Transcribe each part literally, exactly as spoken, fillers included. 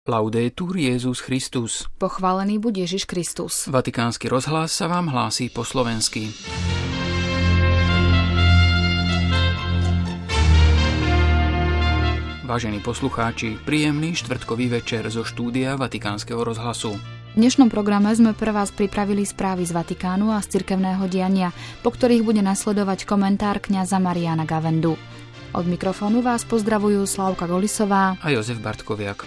Laudetur Jesus Christus. Pochválený buď Ježiš Kristus. Vatikánsky rozhlas sa vám hlásí po slovensky. Vážení poslucháči, príjemný štvrtkový večer zo štúdia Vatikánskeho rozhlasu. V dnešnom programe sme pre vás pripravili správy z Vatikánu a z cirkevného diania, po ktorých bude nasledovať komentár kňaza Mariana Gavendu. Od mikrofónu vás pozdravujú Slávka Golisová a Jozef Bartkoviak.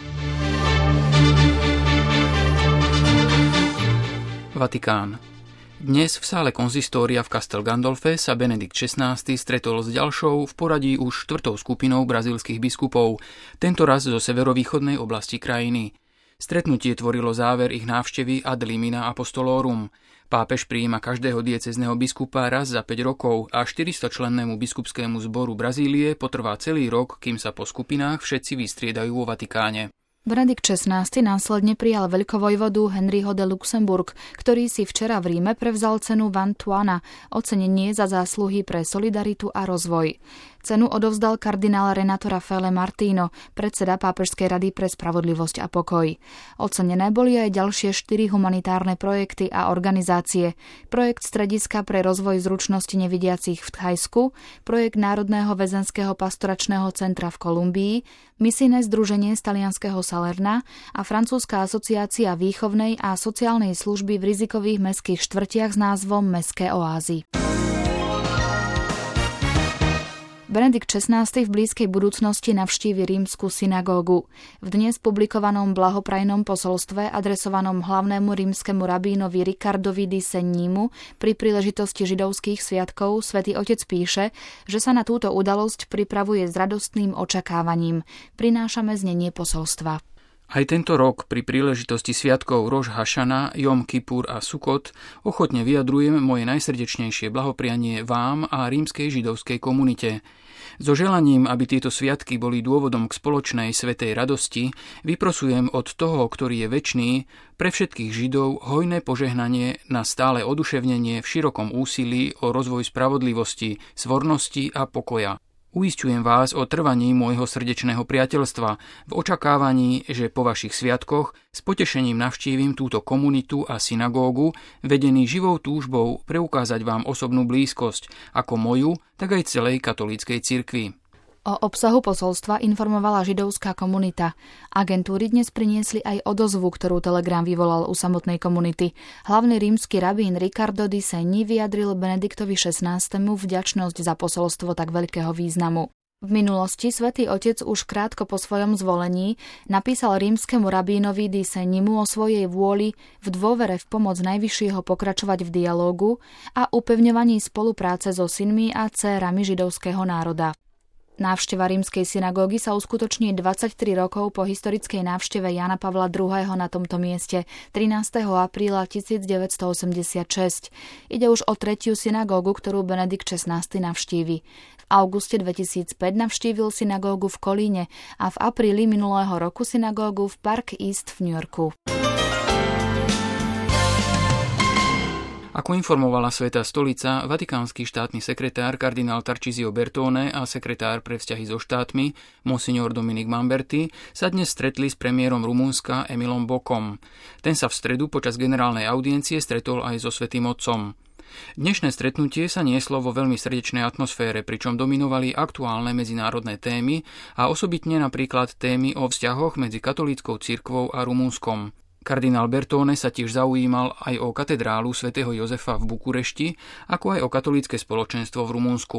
Vatikán. Dnes v sále konzistória v Castel Gandolfe sa Benedikt šestnásty stretol s ďalšou v poradí už štvrtou skupinou brazílskych biskupov, tento raz zo severovýchodnej oblasti krajiny. Stretnutie tvorilo záver ich návštevy ad limina apostolorum. Pápež prijíma každého diecézneho biskupa raz za päť rokov a štyristočlennému biskupskému zboru Brazílie potrvá celý rok, kým sa po skupinách všetci vystriedajú vo Vatikáne. Benedikt šestnásty následne prijal veľkovojvodu Henryho de Luxemburg, ktorý si včera v Ríme prevzal cenu Vantuana, ocenenie za zásluhy pre solidaritu a rozvoj. Cenu odovzdal kardinál Renato Raffaele Martino, predseda Pápežskej rady pre spravodlivosť a pokoj. Ocenené boli aj ďalšie štyri humanitárne projekty a organizácie. Projekt Strediska pre rozvoj zručnosti nevidiacich v Thajsku, projekt Národného väzenského pastoračného centra v Kolumbii, misijné združenie z talianskeho Salerna a francúzska asociácia výchovnej a sociálnej služby v rizikových mestských štvrtiach s názvom Mestské oázy. Benedikt šestnásty v blízkej budúcnosti navštívi rímsku synagógu. V dnes publikovanom blahoprajnom posolstve adresovanom hlavnému rímskemu rabínovi Ricardovi di Segnimu pri príležitosti židovských sviatkov svätý Otec píše, že sa na túto udalosť pripravuje s radostným očakávaním. Prinášame znenie posolstva. Aj tento rok pri príležitosti sviatkov Roš Hašana, Jom Kipur a Sukot ochotne vyjadrujem moje najsrdečnejšie blahoprianie vám a rímskej židovskej komunite. So želaním, aby tieto sviatky boli dôvodom k spoločnej svätej radosti, vyprosujem od toho, ktorý je večný, pre všetkých Židov hojné požehnanie na stále oduševnenie v širokom úsilí o rozvoj spravodlivosti, svornosti a pokoja. Uisťujem vás o trvaní môjho srdečného priateľstva v očakávaní, že po vašich sviatkoch s potešením navštívim túto komunitu a synagógu, vedený živou túžbou preukázať vám osobnú blízkosť, ako moju, tak aj celej katolíckej cirkvi. O obsahu posolstva informovala židovská komunita. Agentúry dnes priniesli aj odozvu, ktorú Telegram vyvolal u samotnej komunity. Hlavný rímsky rabín Ricardo di Segni vyjadril Benediktovi šestnástemu vďačnosť za posolstvo tak veľkého významu. V minulosti svätý Otec už krátko po svojom zvolení napísal rímskemu rabínovi di Segnimu o svojej vôli v dôvere v pomoc Najvyššieho pokračovať v dialógu a upevňovaní spolupráce so synmi a dcérami židovského národa. Návšteva rímskej synagógy sa uskutoční dvadsaťtri rokov po historickej návšteve Jána Pavla druhého. na tomto mieste trinásteho apríla tisícdeväťstoosemdesiatšesť. Ide už o tretiu synagógu, ktorú Benedikt šestnásty navštívi. V auguste dvetisícpäť navštívil synagógu v Kolíne a v apríli minulého roku synagógu v Park East v New Yorku. Ako informovala Svätá stolica, vatikánsky štátny sekretár kardinál Tarcisio Bertone a sekretár pre vzťahy so štátmi monsignor Dominik Mamberti sa dnes stretli s premiérom Rumunska Emilom Bokom. Ten sa v stredu počas generálnej audiencie stretol aj so Svätým Otcom. Dnešné stretnutie sa nieslo vo veľmi srdečnej atmosfére, pričom dominovali aktuálne medzinárodné témy a osobitne napríklad témy o vzťahoch medzi katolíckou cirkvou a Rumunskom. Kardinál Bertone sa tiež zaujímal aj o katedrálu svätého Jozefa v Bukurešti, ako aj o katolícke spoločenstvo v Rumunsku.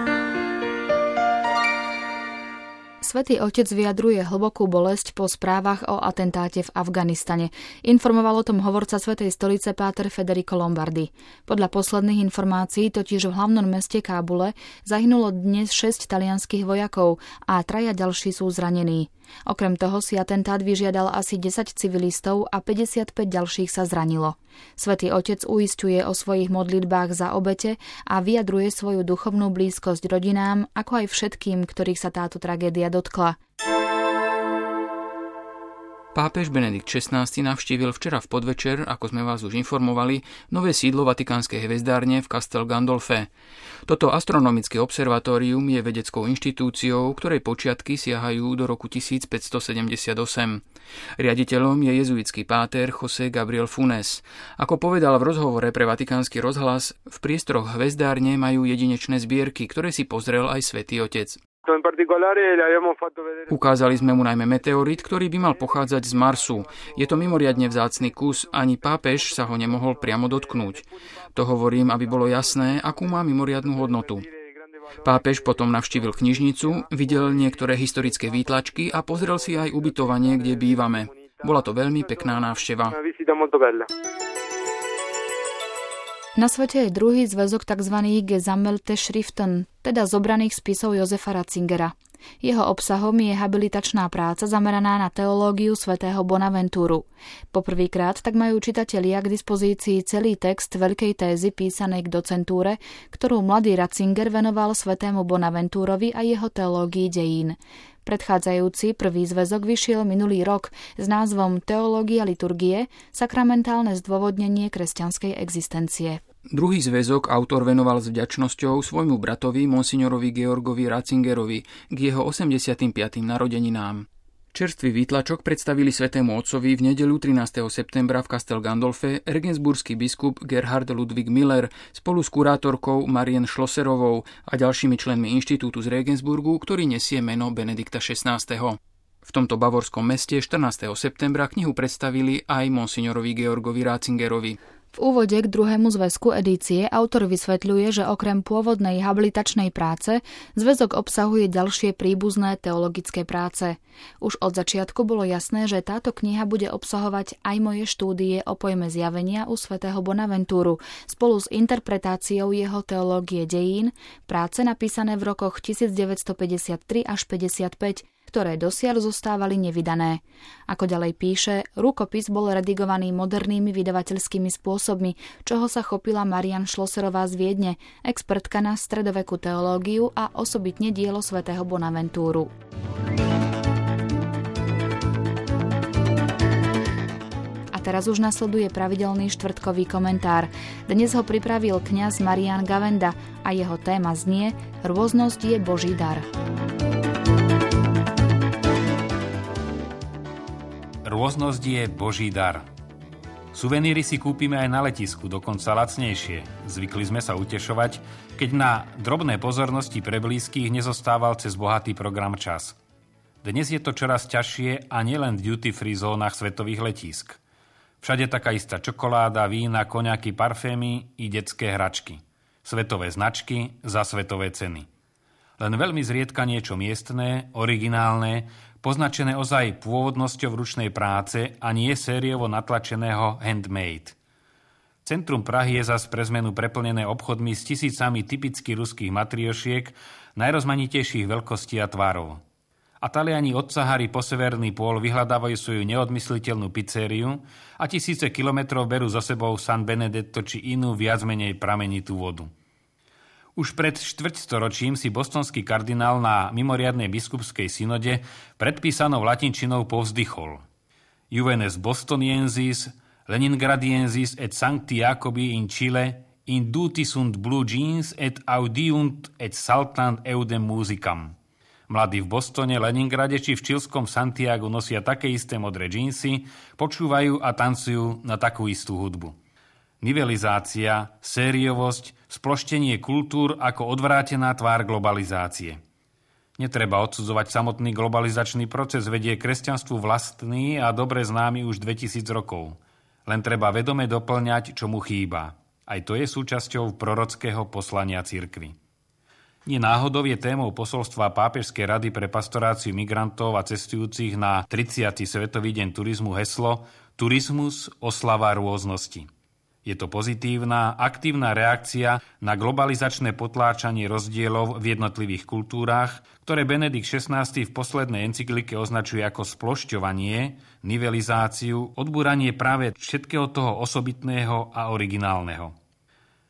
Svätý Otec vyjadruje hlbokú bolesť po správach o atentáte v Afganistane. Informoval o tom hovorca Svätej stolice páter Federico Lombardi. Podľa posledných informácií totiž v hlavnom meste Kábule zahynulo dnes šesť talianskych vojakov a traja ďalší sú zranení. Okrem toho si atentát vyžiadal asi desať civilistov a päťdesiatpäť ďalších sa zranilo. Svätý Otec uisťuje o svojich modlitbách za obete a vyjadruje svoju duchovnú blízkosť rodinám, ako aj všetkým, ktorých sa táto tragédia dotkla. Pápež Benedikt šestnásty navštívil včera v podvečer, ako sme vás už informovali, nové sídlo Vatikánskej hvezdárne v Castel Gandolfe. Toto astronomické observatórium je vedeckou inštitúciou, ktorej počiatky siahajú do roku tisícpäťstosedemdesiatosem. Riaditeľom je jezuitský páter José Gabriel Funes. Ako povedal v rozhovore pre Vatikánsky rozhlas, v priestoroch hvezdárne majú jedinečné zbierky, ktoré si pozrel aj Svätý Otec. Ukázali sme mu najmä meteorit, ktorý by mal pochádzať z Marsu. Je to mimoriadne vzácny kus, ani pápež sa ho nemohol priamo dotknúť. To hovorím, aby bolo jasné, akú má mimoriadnu hodnotu. Pápež potom navštívil knižnicu, videl niektoré historické výtlačky a pozrel si aj ubytovanie, kde bývame. Bola to veľmi pekná návšteva. Na svete je druhý zväzok tzv. Gesammelte Schriften, teda zobraných spisov Josefa Ratzingera. Jeho obsahom je habilitačná práca zameraná na teológiu svätého Bonaventúru. Poprvýkrát tak majú čitatelia k dispozícii celý text veľkej tézy písanej k docentúre, ktorú mladý Ratzinger venoval svätému Bonaventúrovi a jeho teológii dejín. Predchádzajúci prvý zväzok vyšiel minulý rok s názvom Teológia liturgie, sakramentálne zdôvodnenie kresťanskej existencie. Druhý zväzok autor venoval s vďačnosťou svojmu bratovi monsignorovi Georgovi Ratzingerovi k jeho osemdesiatym piatym narodeninám. Čerstvý výtlačok predstavili svätému otcovi v nedeľu trinásteho septembra v Castel Gandolfe regensburský biskup Gerhard Ludwig Miller spolu s kurátorkou Marian Schlosserovou a ďalšími členmi inštitútu z Regensburgu, ktorý nesie meno Benedikta šestnásteho. V tomto bavorskom meste štrnásteho septembra knihu predstavili aj monsignorovi Georgovi Ratzingerovi. V úvode k druhému zväzku edície autor vysvetľuje, že okrem pôvodnej habilitačnej práce zväzok obsahuje ďalšie príbuzné teologické práce. Už od začiatku bolo jasné, že táto kniha bude obsahovať aj moje štúdie o pojme zjavenia u svätého Bonaventúru spolu s interpretáciou jeho teológie dejín, práce napísané v rokoch devätnásťstopäťdesiattri až päťdesiatpäť, ktoré dosiaľ zostávali nevydané. Ako ďalej píše, rukopis bol redigovaný modernými vydavateľskými spôsobmi, čoho sa chopila Marian Schlosserová z Viedne, expertka na stredovekú teológiu a osobitne dielo svätého Bonaventúru. A teraz už nasleduje pravidelný štvrtkový komentár. Dnes ho pripravil kňaz Marián Gavenda a jeho téma znie Rôznosť je Boží dar. Rôznosť je Boží dar. Suveníry si kúpime aj na letisku, dokonca lacnejšie. Zvykli sme sa utešovať, keď na drobné pozornosti pre blízkych nezostával cez bohatý program čas. Dnes je to čoraz ťažšie a nielen v duty-free zónach svetových letísk. Všade taká istá čokoláda, vína, koňaky, parfémy i detské hračky. Svetové značky za svetové ceny. Len veľmi zriedka niečo miestne, originálne, poznačené ozaj pôvodnosťou ručnej práce a nie sériovo natlačeného handmade. Centrum Prahy je zas pre zmenu preplnené obchodmi s tisícami typicky ruských matriošiek najrozmanitejších veľkostí a tvarov. A Taliani od Sahary po severný pól vyhľadávajú svoju neodmysliteľnú pizzériu a tisíce kilometrov berú so sebou San Benedetto či inú viac menej pramenitú vodu. Už pred štvrťstoročím si bostonský kardinál na mimoriadnej biskupskej synode predpísanou latinčinou povzdychol. Juvenes Bostoniensis, Leningradiensis et Sancti Jacobi in Chile, in duti sunt blue jeans et audiunt et saltant eudem musicam. Mladí v Bostone, Leningrade či v čilskom Santiagu nosia také isté modré džínsy, počúvajú a tancujú na takú istú hudbu. Nivelizácia, sériovosť, sploštenie kultúr ako odvrátená tvár globalizácie. Netreba odsudzovať samotný globalizačný proces, vedie kresťanstvu vlastný a dobre známy už dvetisíc rokov. Len treba vedome doplňať, čo mu chýba. Aj to je súčasťou prorockého poslania cirkvi. Nie náhodou je témou posolstva Pápežskej rady pre pastoráciu migrantov a cestujúcich na tridsiaty Svetový deň turizmu heslo Turizmus, oslava rôznosti. Je to pozitívna, aktívna reakcia na globalizačné potláčanie rozdielov v jednotlivých kultúrach, ktoré Benedikt šestnásty v poslednej encyklike označuje ako splošťovanie, nivelizáciu, odbúranie práve všetkého toho osobitného a originálneho.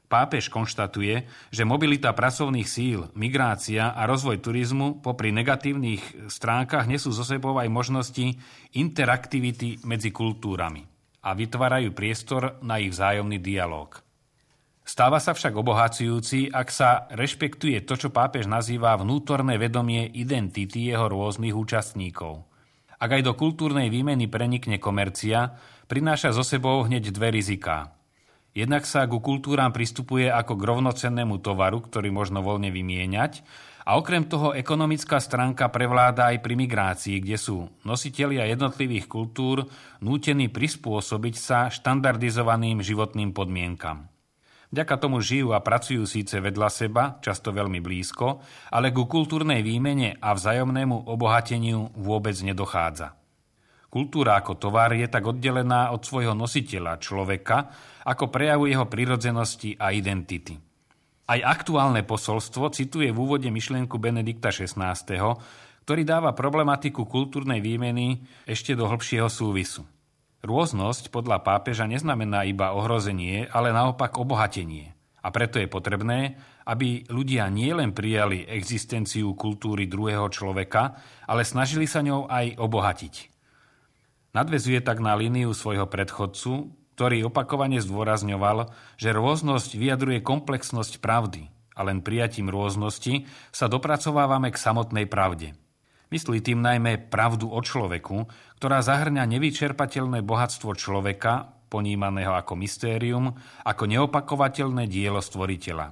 Pápež konštatuje, že mobilita pracovných síl, migrácia a rozvoj turizmu popri negatívnych stránkach nesú so sebou aj možnosti interaktivity medzi kultúrami a vytvárajú priestor na ich vzájomný dialóg. Stáva sa však obohacujúci, ak sa rešpektuje to, čo pápež nazýva vnútorné vedomie identity jeho rôznych účastníkov. Ak aj do kultúrnej výmeny prenikne komercia, prináša so sebou hneď dve riziká. Jednak sa ku kultúram pristupuje ako k rovnocennému tovaru, ktorý možno voľne vymieňať, a okrem toho ekonomická stránka prevláda aj pri migrácii, kde sú nositelia jednotlivých kultúr nútení prispôsobiť sa štandardizovaným životným podmienkam. Vďaka tomu žijú a pracujú síce vedľa seba, často veľmi blízko, ale ku kultúrnej výmene a vzájomnému obohateniu vôbec nedochádza. Kultúra ako tovar je tak oddelená od svojho nositeľa, človeka, ako prejavu jeho prirodzenosti a identity. Aj aktuálne posolstvo cituje v úvode myšlienku Benedikta šestnásteho, ktorý dáva problematiku kultúrnej výmeny ešte do hĺbšieho súvisu. Rôznosť podľa pápeža neznamená iba ohrozenie, ale naopak obohatenie. A preto je potrebné, aby ľudia nielen prijali existenciu kultúry druhého človeka, ale snažili sa ňou aj obohatiť. Nadväzuje tak na líniu svojho predchodcu, ktorý opakovane zdôrazňoval, že rôznosť vyjadruje komplexnosť pravdy a len prijatím rôznosti sa dopracovávame k samotnej pravde. Myslí tým najmä pravdu o človeku, ktorá zahŕňa nevyčerpateľné bohatstvo človeka, ponímaného ako mystérium, ako neopakovateľné dielo stvoriteľa.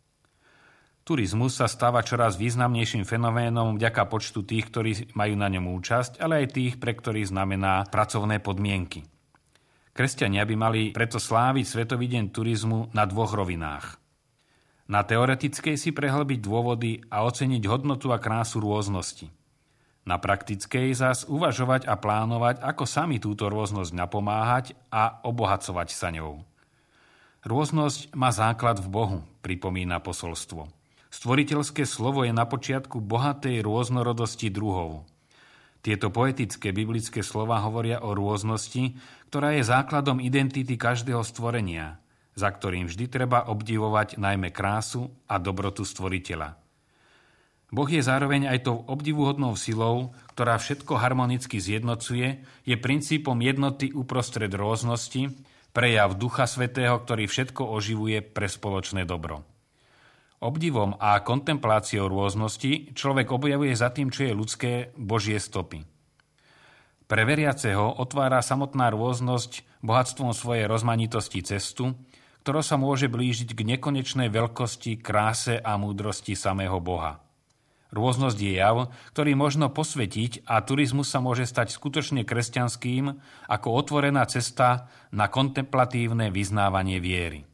Turizmus sa stáva čoraz významnejším fenoménom vďaka počtu tých, ktorí majú na ňom účasť, ale aj tých, pre ktorých znamená pracovné podmienky. Kresťania by mali preto sláviť Svetový deň turizmu na dvoch rovinách. Na teoretickej si prehlbiť dôvody a oceniť hodnotu a krásu rôznosti. Na praktickej zas uvažovať a plánovať, ako sami túto rôznosť napomáhať a obohacovať sa ňou. Rôznosť má základ v Bohu, pripomína posolstvo. Stvoriteľské slovo je na počiatku bohatej rôznorodosti druhov. Tieto poetické biblické slova hovoria o rôznosti, ktorá je základom identity každého stvorenia, za ktorým vždy treba obdivovať najmä krásu a dobrotu stvoriteľa. Boh je zároveň aj tou obdivuhodnou silou, ktorá všetko harmonicky zjednocuje, je princípom jednoty uprostred rôznosti, prejav Ducha Svätého, ktorý všetko oživuje pre spoločné dobro. Obdivom a kontempláciou rôznosti človek objavuje za tým, čo je ľudské, Božie stopy. Pre veriaceho otvára samotná rôznosť bohatstvom svojej rozmanitosti cestu, ktorá sa môže blížiť k nekonečnej veľkosti, kráse a múdrosti samého Boha. Rôznosť je jav, ktorý možno posvetiť a turizmus sa môže stať skutočne kresťanským ako otvorená cesta na kontemplatívne vyznávanie viery.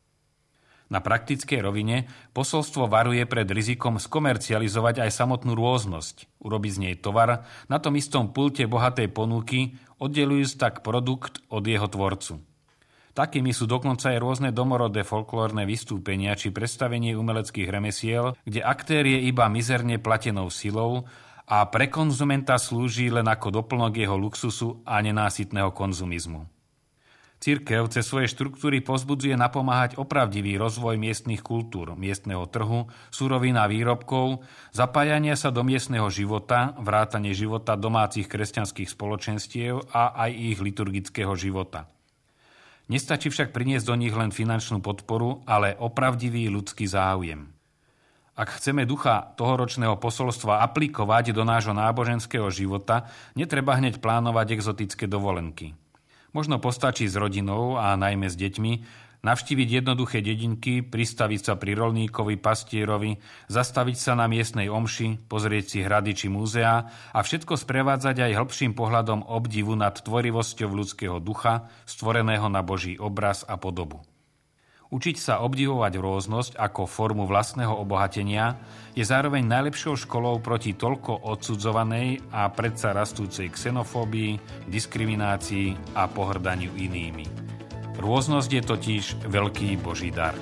Na praktickej rovine posolstvo varuje pred rizikom skomercializovať aj samotnú rôznosť, urobiť z nej tovar na tom istom pulte bohatej ponuky, oddeľujúc tak produkt od jeho tvorcu. Takými sú dokonca aj rôzne domorodé folklórne vystúpenia či predstavenie umeleckých remesiel, kde aktér je iba mizerne platenou silou a pre konzumenta slúži len ako doplnok jeho luxusu a nenásytného konzumizmu. Cirkev cez svoje štruktúry povzbudzuje napomáhať opravdivý rozvoj miestnych kultúr, miestneho trhu, surovín a výrobkov, zapájania sa do miestneho života, vrátane života domácich kresťanských spoločenstiev a aj ich liturgického života. Nestačí však priniesť do nich len finančnú podporu, ale opravdivý ľudský záujem. Ak chceme ducha tohoročného posolstva aplikovať do nášho náboženského života, netreba hneď plánovať exotické dovolenky. Možno postačí s rodinou a najmä s deťmi navštíviť jednoduché dedinky, pristaviť sa pri roľníkovi, pastierovi, zastaviť sa na miestnej omši, pozrieť si hrady či múzeá a všetko sprevádzať aj hĺbším pohľadom obdivu nad tvorivosťou ľudského ducha, stvoreného na Boží obraz a podobu. Učiť sa obdivovať rôznosť ako formu vlastného obohatenia je zároveň najlepšou školou proti toľko odsudzovanej a predsa rastúcej xenofóbii, diskriminácii a pohrdaniu inými. Rôznosť je totiž veľký Boží dar.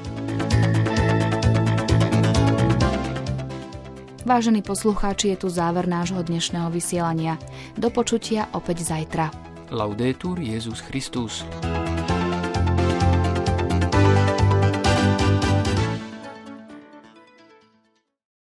Vážení poslucháči, je tu záver nášho dnešného vysielania. Do počutia opäť zajtra. Laudetur Jesus Christus.